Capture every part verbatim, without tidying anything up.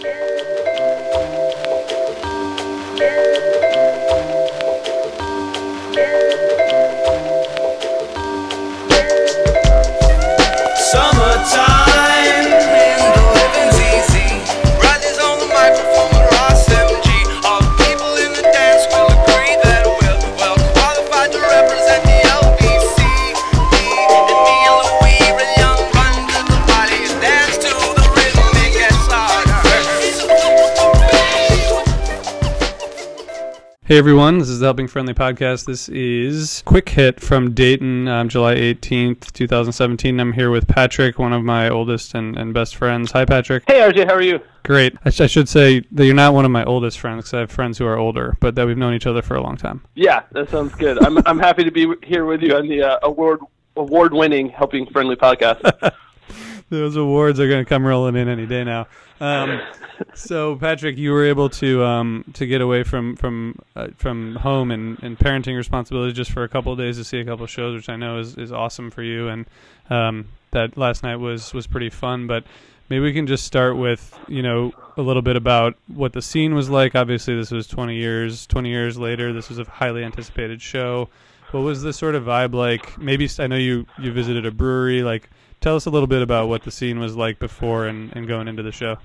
Hey everyone, this is the Helping Friendly Podcast. This is Quick Hit from Dayton, um, July eighteenth, twenty seventeen. I'm here with Patrick, one of my oldest and, and best friends. Hi, Patrick. Hey, R J, how are you? Great. I, sh- I should say that you're not one of my oldest friends because I have friends who are older, but that we've known each other for a long time. Yeah, that sounds good. I'm I'm happy to be here with you on the uh, award award-winning Helping Friendly Podcast. Those awards are going to come rolling in any day now. Um, so, Patrick, you were able to um, to get away from from uh, from home and, and parenting responsibilities just for a couple of days to see a couple of shows, which I know is, is awesome for you. And um, that last night was, was pretty fun. But maybe we can just start with, you know, a little bit about what the scene was like. Obviously, this was twenty years twenty years later. This was a highly anticipated show. What was the sort of vibe like? Maybe I know you, you visited a brewery. Like, tell us a little bit about what the scene was like before and, and going into the show.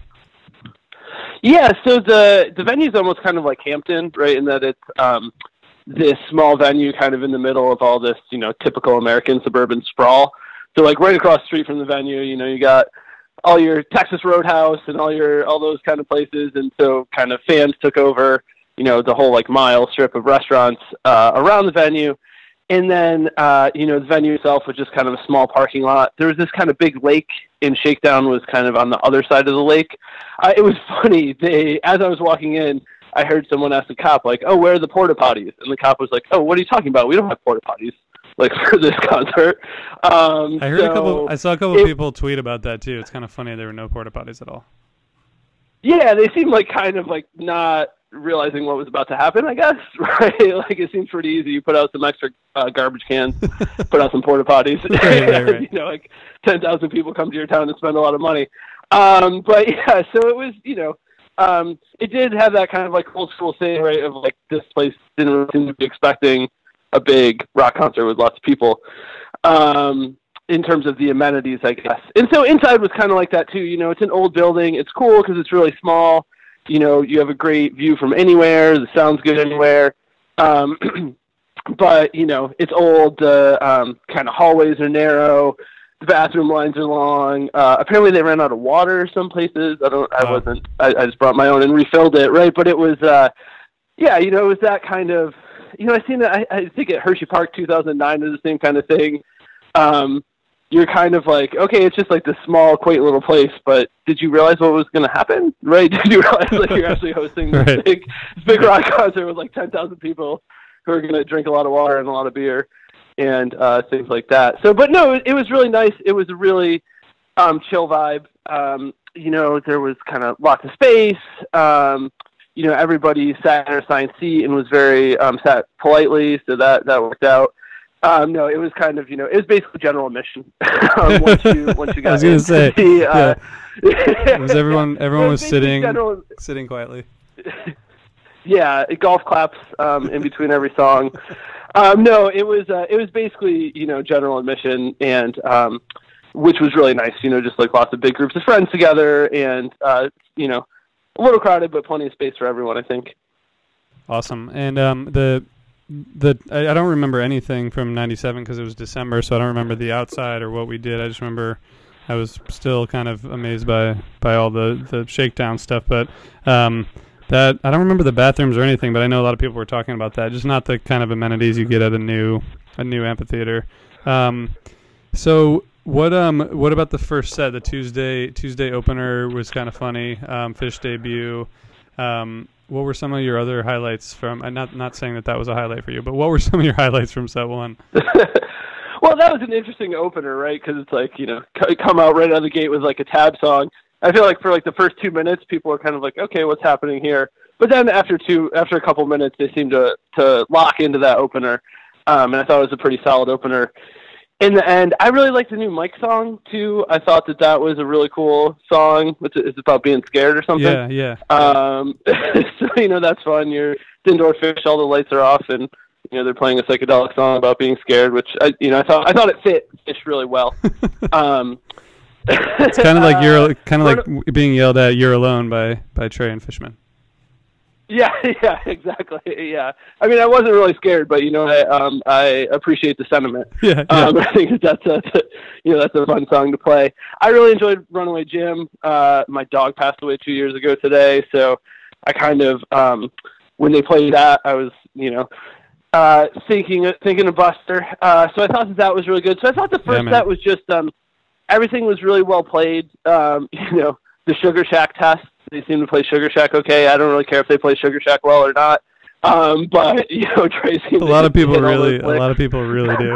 Yeah, so the the venue is almost kind of like Hampton, right, in that it's um, this small venue kind of in the middle of all this, you know, typical American suburban sprawl. So, like, right across the street from the venue, you know, you got all your Texas Roadhouse and all your all those kind of places, and so kind of fans took over, you know, the whole, like, mile strip of restaurants uh, around the venue. And then, uh, you know, the venue itself was just kind of a small parking lot. There was this kind of big lake, and Shakedown was kind of on the other side of the lake. Uh, it was funny. They, as I was walking in, I heard someone ask the cop, like, oh, where are the porta potties? And the cop was like, oh, what are you talking about? We don't have porta potties, like, for this concert. Um, I heard so a couple, I saw a couple it, of people tweet about that, too. It's kind of funny there were no porta potties at all. Yeah, they seemed like kind of like not realizing what was about to happen, I guess, right? Like, it seems pretty easy. You put out some extra uh, garbage cans, put out some porta potties, right, right, right. you know, like ten thousand people come to your town and spend a lot of money. Um, but yeah, so it was, you know, um, it did have that kind of like old school thing, right? Of like, this place didn't really seem to be expecting a big rock concert with lots of people. Um, in terms of the amenities, I guess. And so inside was kind of like that too. You know, it's an old building. It's cool because it's really small. You know, you have a great view from anywhere. The sound's good anywhere. Um, but, you know, it's old. The um, kind of hallways are narrow. The bathroom lines are long. Uh, apparently they ran out of water some places. I don't, I Wow. wasn't, I, I just brought my own and refilled it, right? But it was, uh, yeah, you know, it was that kind of, you know, I seen that, I, I think at Hershey Park two thousand nine is the same kind of thing. Um, you're kind of like, okay, it's just like this small, quaint little place, but did you realize what was going to happen, right? Did you realize like you're actually hosting this Right. big, this big rock concert with like ten thousand people who are going to drink a lot of water and a lot of beer and uh, things like that. So, but no, it, it was really nice. It was a really um, chill vibe. Um, you know, there was kind of lots of space. Um, you know, everybody sat in their assigned seat and was very um, sat politely, so that, that worked out. Um, no, it was kind of, you know, it was basically general admission. um, once you once you got I was going to say, the, uh, yeah. Was everyone everyone it was basically sitting general, sitting quietly? yeah, golf claps um, in between every song. Um, no, it was uh, it was basically, you know, general admission, and um, which was really nice. You know, just like lots of big groups of friends together, and uh, you know, a little crowded, but plenty of space for everyone, I think. Awesome. And um, the the I, I don't remember anything from ninety-seven because it was December, so I don't remember the outside or what we did. I just remember I was still kind of amazed by, by all the, the shakedown stuff. But um, that I don't remember the bathrooms or anything, but I know a lot of people were talking about that. Just not the kind of amenities you get at a new a new amphitheater. Um, so what um what about the first set? The Tuesday Tuesday opener was kind of funny. Um, Fish debut. Um, What were some of your other highlights from? I'm not not saying that that was a highlight for you, but what were some of your highlights from set one? Well, that was an interesting opener, right? Because it's like, you know, c- come out right out of the gate with like a tab song. I feel like for like the first two minutes, people are kind of like, okay, what's happening here? But then after two, after a couple minutes, they seem to to lock into that opener, um, and I thought it was a pretty solid opener. in the end, I really liked the new Mike song too. I thought that that was a really cool song. It's, it's about being scared or something. Yeah, yeah. Um, so you know that's fun. You're indoor fish, all the lights are off, and you know they're playing a psychedelic song about being scared, which I, you know, I thought I thought it fit Fish really well. um, it's kind of like you're kind of like being yelled at. You're alone by by Trey and Fishman. Yeah, yeah, exactly. Yeah, I mean, I wasn't really scared, but you know, I um, I appreciate the sentiment. Yeah, yeah. Um, I think that that's a, you know, that's a fun song to play. I really enjoyed Runaway Jim. Uh, my dog passed away two years ago today, so I kind of um, when they played that, I was, you know, uh, thinking thinking of Buster. Uh, so I thought that that was really good. So I thought the first yeah, set was just um, everything was really well played. Um, you know, the Sugar Shack test. They seem to play Sugar Shack okay. I don't really care if they play Sugar Shack well or not. Um, but you know, Trey seems a lot of people really, a lot of people really do.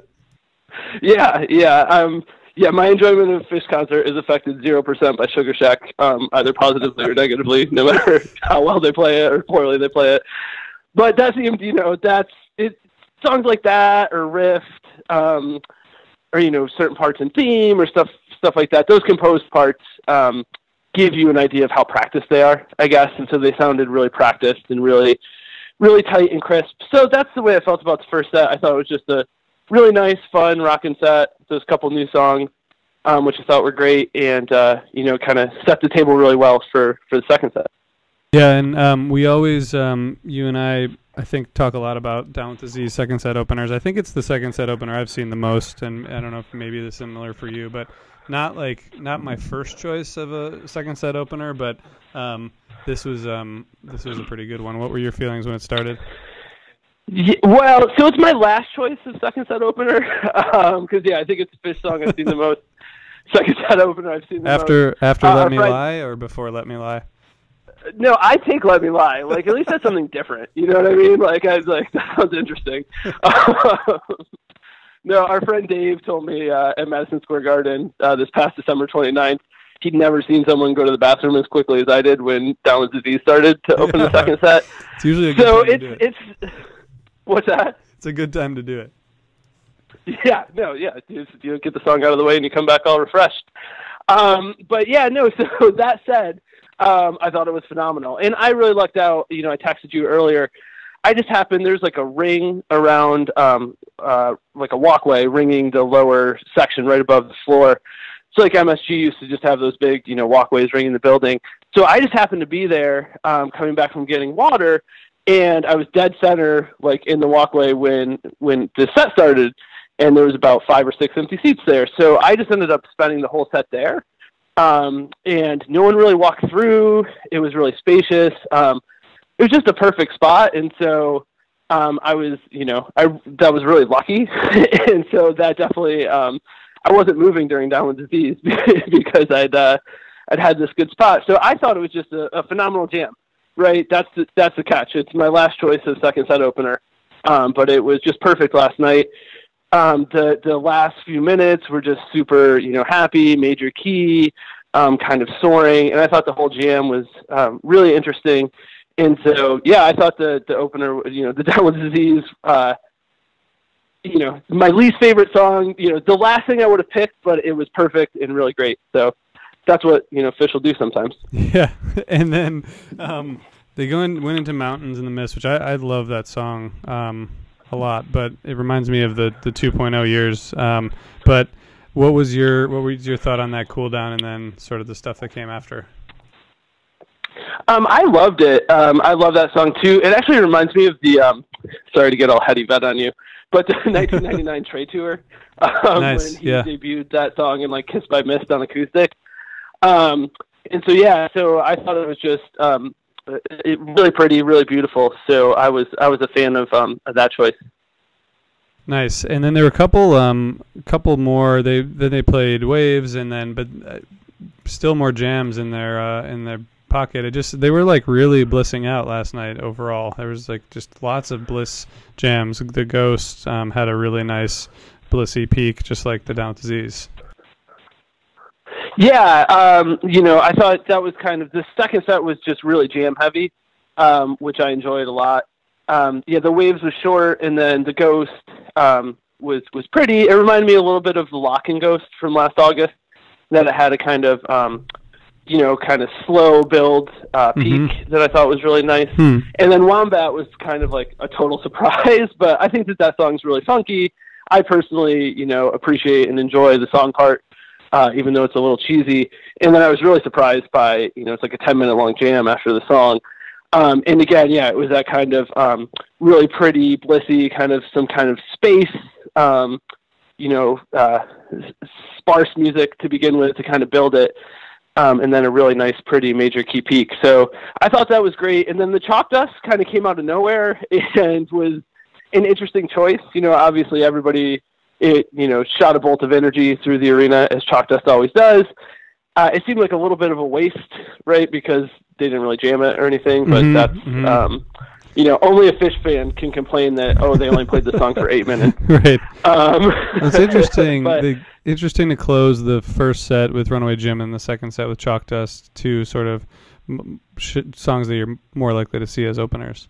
yeah, yeah, um, yeah. My enjoyment of Fish concert is affected zero percent by Sugar Shack, um, either positively or negatively, no matter how well they play it or poorly they play it. But that seemed, you know, that's it. Songs like that or Rift, um, or you know, certain parts in theme or stuff, stuff like that. Those composed parts. Um, give you an idea of how practiced they are, I guess. And so they sounded really practiced and really, really tight and crisp. So that's the way I felt about the first set. I thought it was just a really nice, fun, rockin' set. There's a couple new songs, um, which I thought were great and, uh, you know, kind of set the table really well for, for the second set. Yeah, and um, we always, um, you and I, I think, talk a lot about Down with the Z second set openers. I think it's the second set opener I've seen the most, and I don't know if maybe it's similar for you, but not like not my first choice of a second set opener, but um, this was um, this was a pretty good one. What were your feelings when it started? Yeah, well, so it's my last choice of second set opener because um, yeah, I think it's the Fish song I've seen the most. Second set opener I've seen the after most. after uh, Let Me Fred, Lie or before Let Me Lie? No, I take Let Me Lie. Like at least that's something different. You know what I mean? Like I was like that sounds interesting. No, our friend Dave told me uh, at Madison Square Garden uh, this past December twenty-ninth, he'd never seen someone go to the bathroom as quickly as I did when Down with Disease started to open yeah. the second set. It's usually a good so time it's to do it. it's what's that? It's a good time to do it. Yeah, no, yeah, you, you get the song out of the way and you come back all refreshed. Um, but yeah, no. So that said, um, I thought it was phenomenal, and I really lucked out. You know, I texted you earlier. I just happened, there's like a ring around, um, uh, like a walkway ringing the lower section right above the floor. So like M S G used to just have those big, you know, walkways ringing the building. So I just happened to be there, um, coming back from getting water, and I was dead center, like in the walkway when, when the set started, and there was about five or six empty seats there. So I just ended up spending the whole set there. Um, and no one really walked through. It was really spacious. Um, It was just a perfect spot, and so um, I was, you know, I that was really lucky, and so that definitely, um, I wasn't moving during Down with Disease because I'd uh, I'd had this good spot. So I thought it was just a, a phenomenal jam, right? That's the, that's the catch. It's my last choice of second set opener, um, but it was just perfect last night. Um, the the last few minutes were just super, you know, happy, major key, um, kind of soaring, and I thought the whole jam was um, really interesting. And so, yeah, I thought the, the opener, you know, the Down with Disease, uh, you know, my least favorite song, you know, the last thing I would have picked, but it was perfect and really great. So that's what, you know, Fish will do sometimes. Yeah. And then um, they go in, went into Mountains in the Mist, which I, I love that song um, a lot, but it reminds me of the, the two point oh years. Um, but what was your, what was your thought on that cool down and then sort of the stuff that came after? Um, I loved it. Um, I love that song too. It actually reminds me of the, um, sorry to get all heady vet on you, but the nineteen ninety-nine Trey tour, um, nice. when he yeah. debuted that song and like Kissed by Mist on acoustic. Um, and so, yeah, so I thought it was just, um, it, really pretty, really beautiful. So I was, I was a fan of, um, of that choice. Nice. And then there were a couple, um, couple more, they, then they played Waves and then, but uh, still more jams in their, uh, in their, pocket. It just they were like really blissing out last night overall. There was like just lots of bliss jams. The Ghost um, had a really nice blissy peak, just like the Down with Disease. Yeah, um, you know, I thought that was kind of the second set was just really jam heavy, um, which I enjoyed a lot. Um, yeah, the Waves was short, and then the Ghost, um, was was pretty. It reminded me a little bit of the Lock and Ghost from last August, that it had a kind of um, you know, kind of slow build uh, peak mm-hmm. that I thought was really nice. Hmm. And then Wombat was kind of like a total surprise, but I think that that song's really funky. I personally, you know, appreciate and enjoy the song part, uh, even though it's a little cheesy. And then I was really surprised by, you know, it's like a ten minute long jam after the song. Um, and again, yeah, it was that kind of um, really pretty, blissy, kind of some kind of space, um, you know, uh, sparse music to begin with to kind of build it. Um, and then a really nice, pretty major key peak. So I thought that was great. And then the Chalk Dust kind of came out of nowhere and was an interesting choice. You know, obviously everybody, it, you know, shot a bolt of energy through the arena, as Chalk Dust always does. Uh, it seemed like a little bit of a waste, right? Because they didn't really jam it or anything. But mm-hmm, that's, mm-hmm. Um, you know, only a Phish fan can complain that, oh, they only played the song for eight minutes. Right. Um, it's interesting. but, the, interesting to close the first set with Runaway Jim and the second set with Chalk Dust, two sort of sh- songs that you're more likely to see as openers.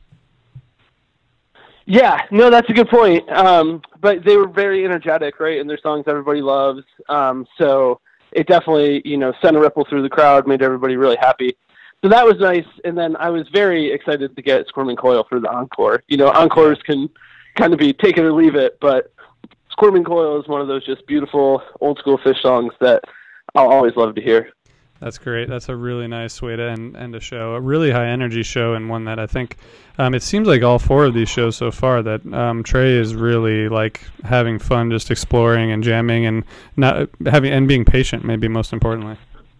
Yeah, no, that's a good point. Um, but they were very energetic, right? And their songs everybody loves. Um, so it definitely, you know, sent a ripple through the crowd, made everybody really happy. So that was nice. And then I was very excited to get Squirming Coil for the encore. You know, encores can kind of be take it or leave it, but Squirming Coil is one of those just beautiful old school Phish songs that I'll always love to hear. That's great. That's a really nice way to end, end a show. A really high energy show, and one that I think um, it seems like all four of these shows so far that um, Trey is really like having fun, just exploring and jamming and not having and being patient. Maybe most importantly.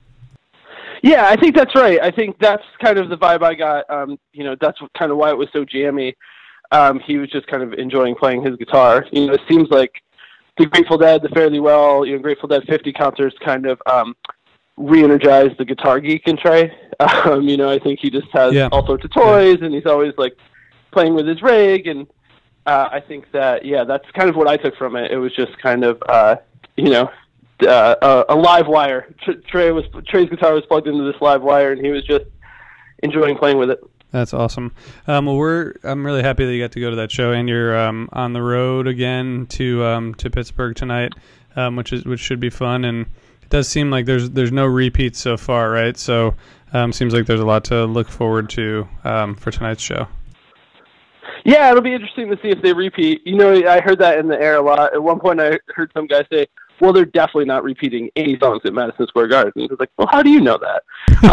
Yeah, I think that's right. I think that's kind of the vibe I got. Um, you know, that's kind of why it was so jammy. Um, he was just kind of enjoying playing his guitar. You know, it seems like the Grateful Dead, the Fairly Well, you know, Grateful Dead fifty concerts kind of um, re-energized the guitar geek in Trey. Um, you know, I think he just has yeah. all sorts of toys, yeah. and he's always like playing with his rig. And uh, I think that, yeah, that's kind of what I took from it. It was just kind of, uh, you know, uh, a, a live wire. Trey was Trey's guitar was plugged into this live wire, and he was just enjoying playing with it. That's awesome. Um, well, we're I'm really happy that you got to go to that show, and you're um, on the road again to um, to Pittsburgh tonight, um, which is which should be fun. And it does seem like there's there's no repeats so far, right? So um, seems like there's a lot to look forward to um, for tonight's show. Yeah, it'll be interesting to see if they repeat. You know, I heard that in the air a lot. At one point, I heard some guy say, well, they're definitely not repeating any songs at Madison Square Garden. I was like, well, how do you know that?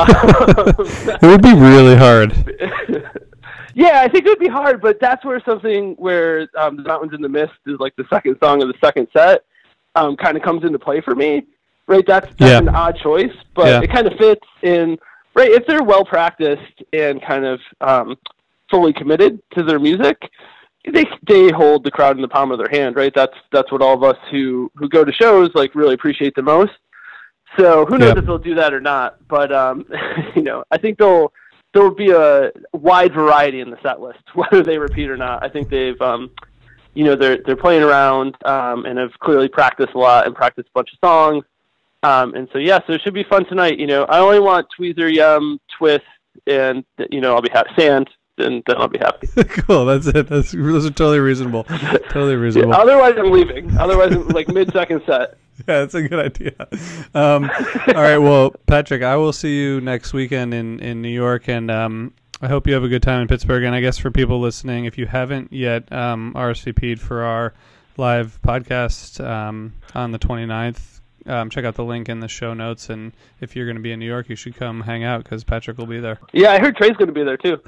It would be really hard. Yeah, I think it would be hard, but that's where something where um, The Mountains in the Mist is like the second song of the second set um, kind of comes into play for me, right? That's, that's yeah. an odd choice, but yeah. it kind of fits in, right? If they're well-practiced and kind of um, fully committed to their music, they they hold the crowd in the palm of their hand, right? That's that's what all of us who, who go to shows like really appreciate the most. So who knows yeah. if they'll do that or not? But um, you know, I think they'll there'll be a wide variety in the set list, whether they repeat or not. I think they've um, you know, they're they're playing around um, and have clearly practiced a lot and practiced a bunch of songs. Um, and so yeah, so it should be fun tonight. You know, I only want Tweezer, Yum, Twist, and you know, I'll be happy. Sand. And then I'll be happy. Cool, that's it. That's those are totally reasonable. Totally reasonable. Yeah, otherwise, I'm leaving. Otherwise, I'm like mid-second set. Yeah, that's a good idea. Um, all right, well, Patrick, I will see you next weekend in, in New York, and um, I hope you have a good time in Pittsburgh. And I guess for people listening, if you haven't yet um, R S V P'd for our live podcast um, on the twenty-ninth, Um, check out the link in the show notes, and if you're going to be in New York, you should come hang out because Patrick will be there. Yeah, I heard Trey's going to be there too.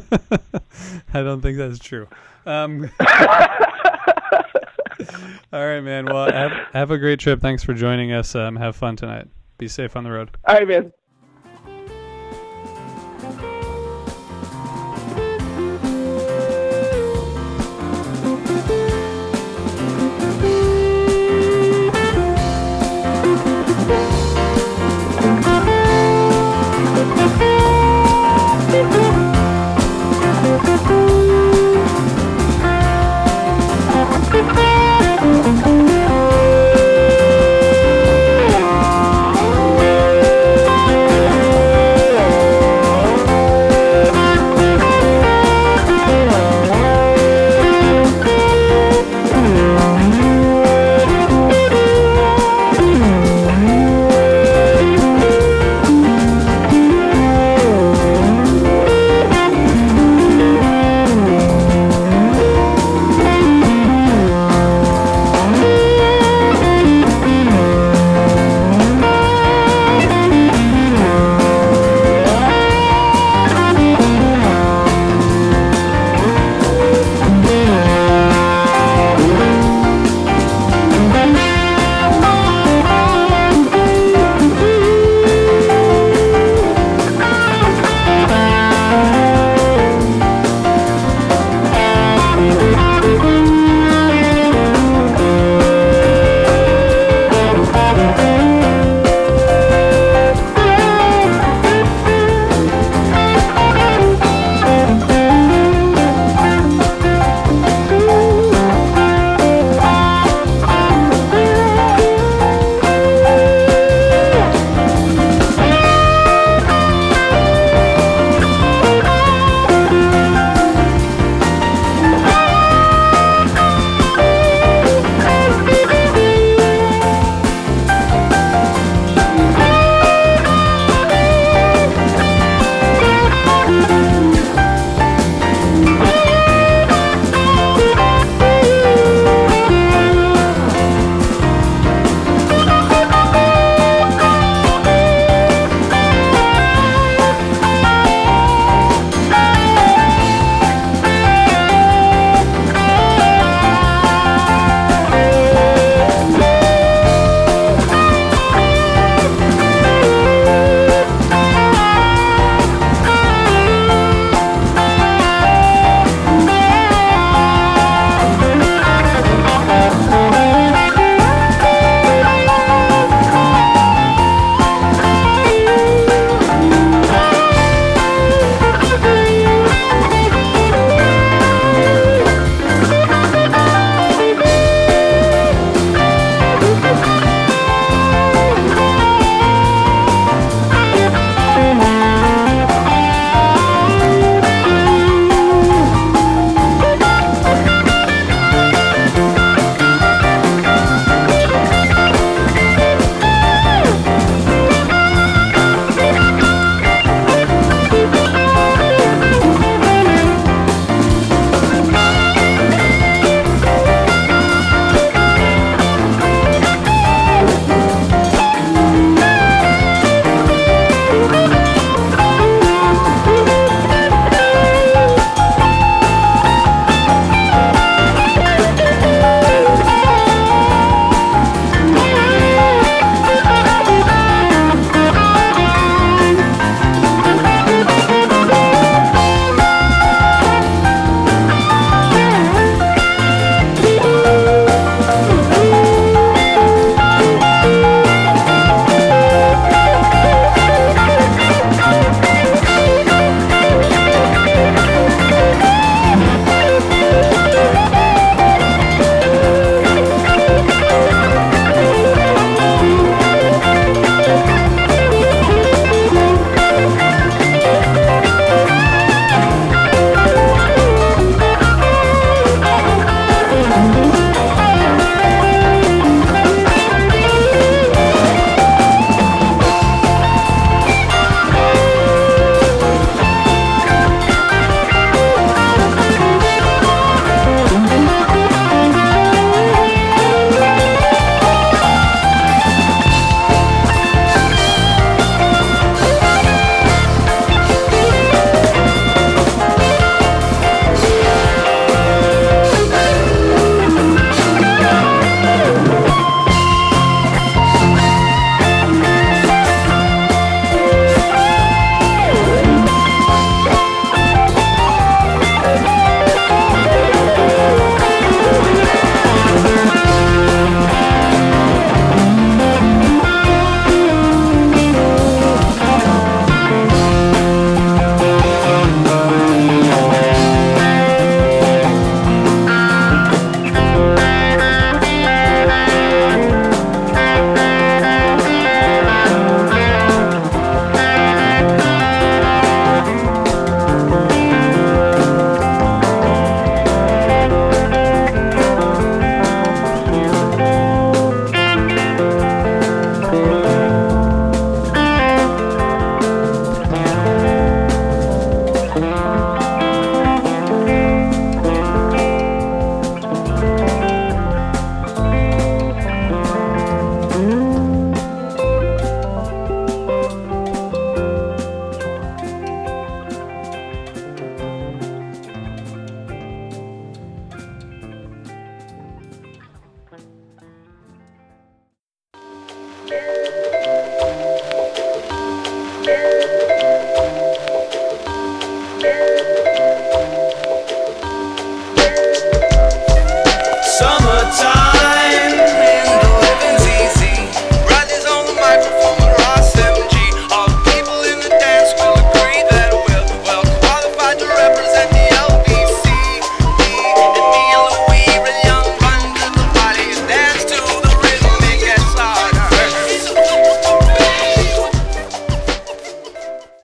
I don't think that's true. Um, all right, man. Well, have, have a great trip. Thanks for joining us. Um, have fun tonight. Be safe on the road. All right, man.